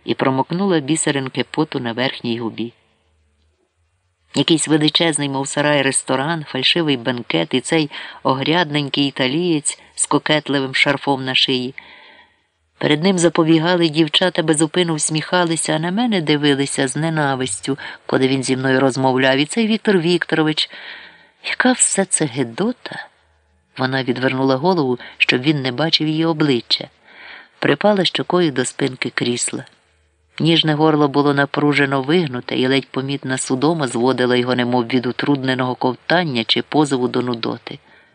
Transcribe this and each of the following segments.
і промокнула бісеринки поту на верхній губі. Якийсь величезний, мов сарай, ресторан, фальшивий бенкет і цей огрядненький італієць з кокетливим шарфом на шиї. Перед ним заповігали дівчата, безупину всміхалися, а на мене дивилися з ненавистю, коли він зі мною розмовляв. І цей Віктор Вікторович, яка все це гидота? Вона відвернула голову, щоб він не бачив її обличчя. Припала щокою до спинки крісла. Ніжне горло було напружено вигнуте, і ледь помітна судома зводила його немов від утрудненого ковтання чи позову до нудоти.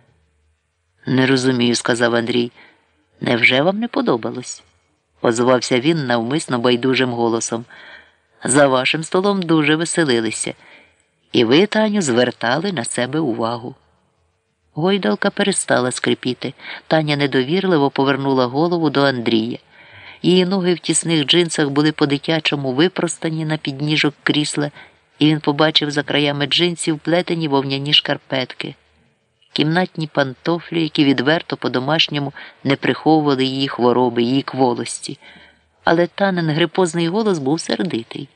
«Не розумію», – сказав Андрій. «Невже вам не подобалось?» – озвався він навмисно байдужим голосом. «За вашим столом дуже веселилися. І ви, Таню, звертали на себе увагу». Гойдалка перестала скрипіти. Таня недовірливо повернула голову до Андрія. Її ноги в тісних джинсах були по-дитячому випростані на підніжок крісла, і він побачив за краями джинсів плетені вовняні шкарпетки. Кімнатні пантофлі, які відверто по-домашньому не приховували її хвороби, її кволості. Але Танин грипозний голос був сердитий.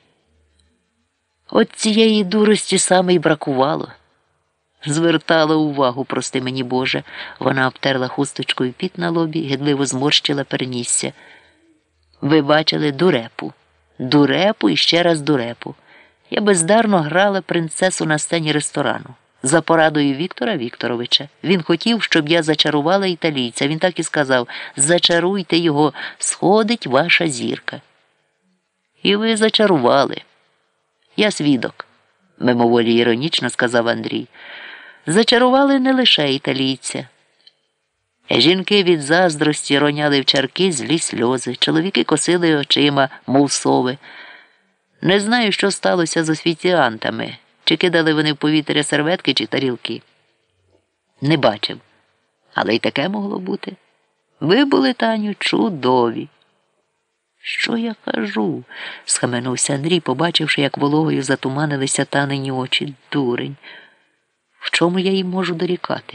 От цієї дурості саме й бракувало. Звертала увагу, прости мені Боже. Вона обтерла хусточкою піт на лобі, гидливо зморщила перенісся. Ви бачили дурепу. Дурепу і ще раз дурепу. Я бездарно грала принцесу на сцені ресторану. За порадою Віктора Вікторовича. Він хотів, щоб я зачарувала італійця. Він так і сказав: зачаруйте його, сходить ваша зірка. І ви зачарували. Я свідок, мимоволі іронічно сказав Андрій. Зачарували не лише італійця. Жінки від заздрості роняли в чарки злі сльози, чоловіки косили очима, мов сови. Не знаю, що сталося з офіціантами, чи кидали вони в повітря серветки чи тарілки. Не бачив, але й таке могло бути. Ви були, Таню, чудові. Що я кажу? Схаменувся Андрій, побачивши, як вологою затуманилися Танині очі. Дурень. В чому я їм можу дорікати?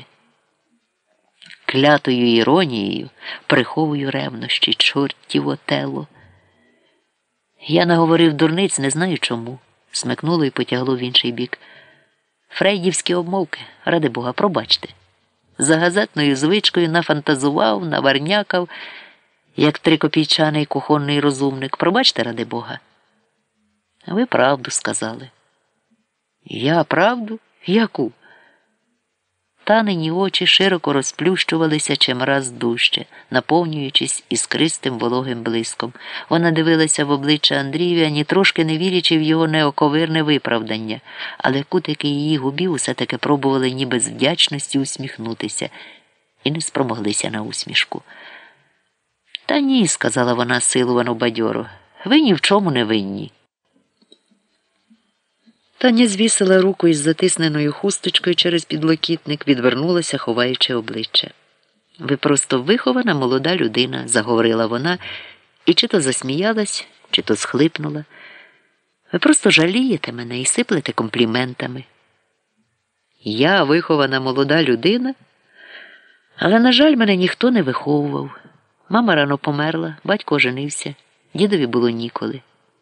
Клятою іронією приховую ревнощі, чортів Отелло. Я наговорив дурниць, не знаю чому. Смикнуло і потягло в інший бік. Фрейдівські обмовки, ради Бога, пробачте. За газетною звичкою нафантазував, наварнякав, як трикопійчаний кухонний розумник. Пробачте, ради Бога. Ви правду сказали. Я правду? Яку? Танині очі широко розплющувалися чимраз дужче, наповнюючись іскристим вологим блиском. Вона дивилася в обличчя Андрія, ні трошки не вірячи в його неоковирне виправдання, але кутики її губів усе-таки пробували ніби з вдячності усміхнутися і не спромоглися на усмішку. «Та ні», – сказала вона силувано бадьоро, – «ви ні в чому не винні». Таня звісила руку із затисненою хусточкою через підлокітник, відвернулася, ховаючи обличчя. «Ви просто вихована молода людина», – заговорила вона, і чи то засміялась, чи то схлипнула. «Ви просто жалієте мене і сиплете компліментами». «Я вихована молода людина? Але, на жаль, мене ніхто не виховував. Мама рано померла, батько оженився, дідові було ніколи.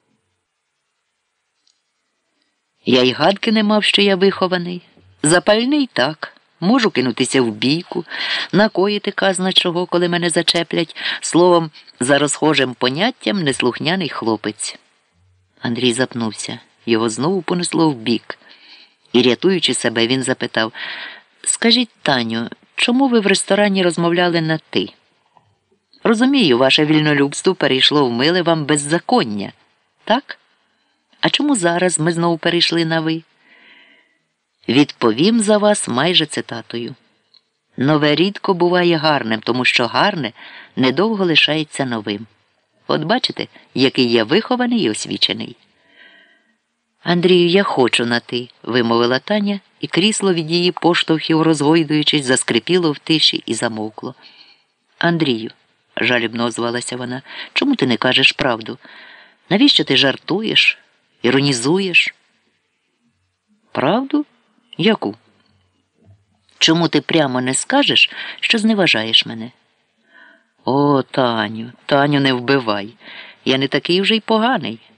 Я й гадки не мав, що я вихований. Запальний так, можу кинутися в бійку, накоїти казна чого, коли мене зачеплять, словом, за розхожим поняттям неслухняний хлопець». Андрій запнувся, його знову понесло в бік. І, рятуючи себе, він запитав: «Скажіть, Таню, чому ви в ресторані розмовляли на «ти»? Розумію, ваше вільнолюбство перейшло в миле вам беззаконня, так? А чому зараз ми знову перейшли на «ви»? Відповім за вас майже цитатою. Нове рідко буває гарним, тому що гарне недовго лишається новим. От бачите, який я вихований і освічений». «Андрію, я хочу на «ти», – вимовила Таня, і крісло від її поштовхів, розгойдуючись, заскрипіло в тиші і замовкло. «Андрію», – жалібно озвалася вона, – «чому ти не кажеш правду? Навіщо ти жартуєш, іронізуєш?» «Правду? Яку?» «Чому ти прямо не скажеш, що зневажаєш мене?» «О, Таню, Таню, не вбивай. Я не такий вже й поганий.